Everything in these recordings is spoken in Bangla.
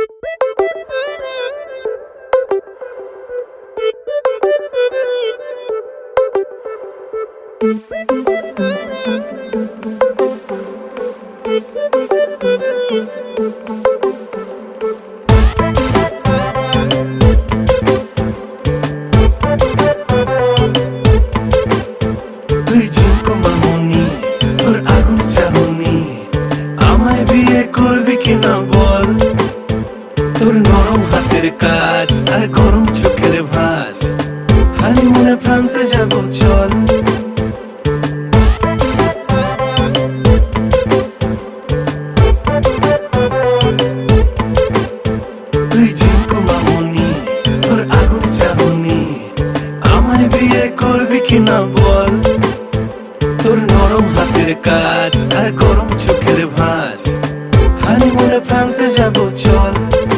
তুই ঝিমকো মামুনি, তোর আগুন চাহনি, আমায় বিয়ে করবি কিনা বল। তোর নরম হাতের কাজ আর গরম চোখের ভাঁজ, হানিমুনে ফ্রান্সে যাব চল। তুই ঝিমকো মামুনি, তোর আগুন চাহনি, আমায় বিয়ে করবি কিনা বল। তোর নরম হাতের কাজ আর গরম চোখের ভাঁজ, হানিমুনে ফ্রান্সে যাব চল।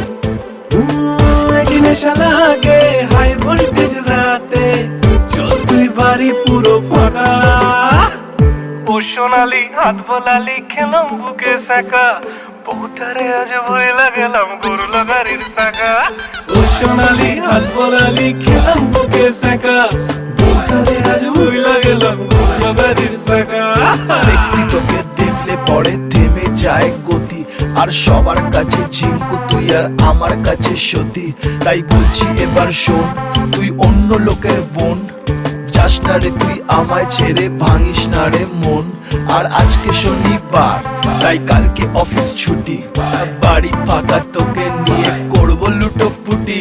একই নেশা লাগে হাই ভোল্টেজ রাতে, চল তুই বাড়ি পুরো ফাঁকা। ও সোনালি হাত বোলালি খেলাম বুকে শাখা, বউটারে আজ ভইলা গেলাম গরুলো গাড়ির শাখা। ও সোনালি হাত বোলালি খেলাম বুকে শাখা, বউটারে আজ ভইলা গেলাম গরুলো গাড়ির শাখা। সেক্সি তোকে দেখলে পরে থেমে যায় গতি, আর সবার কাছে ঝিঙ্কু তুই আর আমার কাছে সতী। তাই বলছি এবার শোন, তুই অন্য লোকের বোন, যাস না রে তুই আমায় ছেড়ে, ভাঙিস না রে মন। আর আজকে শনিবার, তাই কালকে অফিস ছুটি, বাড়ি ফাঁকা তোকে নিয়ে করবো লুটোপুটি।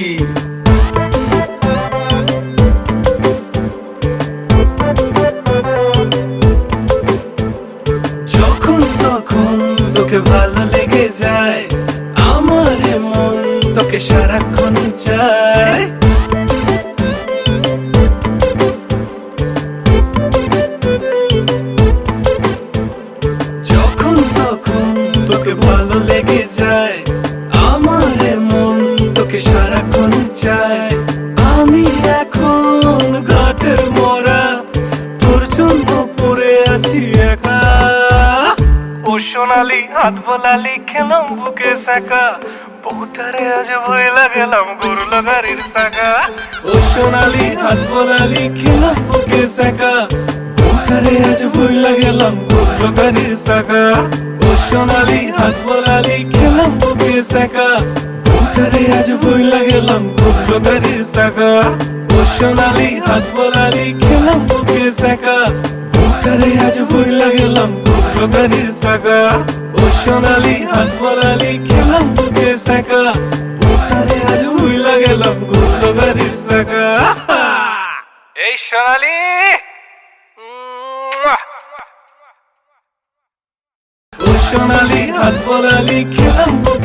যখন তখন তোকে ভালো লেগে যায়, আমার মন তোকে সারাক্ষণ চায়। যখন তখন তোকে ভালো লেগে যায়, আমার মন তোকে সারাক্ষণ চায়। আমি এখন ঘাটের মরা, তোর জন্য পড়ে আছি একা। ও সোনালি হাত বোলালি খেলাম বুকে শাখা, বউটারে আজ ভইলা গেলাম গরুলো গাড়ির শাখা। ও সোনালি হাত বোলালি খেলাম বুকে শাখা, বউটারে আজ ভইলা গেলাম গরুলো গাড়ির শাখা। ও সোনালি হাত বোলালি খেলাম বুকে শাখা, বউটারে আজ ভইলা গেলাম গরুলো গাড়ির শাখা। ও সোনালি হাত বোলালি খেলাম বুকে শাখা, বউটারে আজ ভইলা গেলাম গরুলো গাড়ির শাখা। ও সোনালি হাত বোলালি খেলাম বুকে শাখা, বউটারে আজ ভইলা গেলাম গরুলো গাড়ির শাখা। এই সোনালি, ও সোনালি হাত বোলালি খেলাম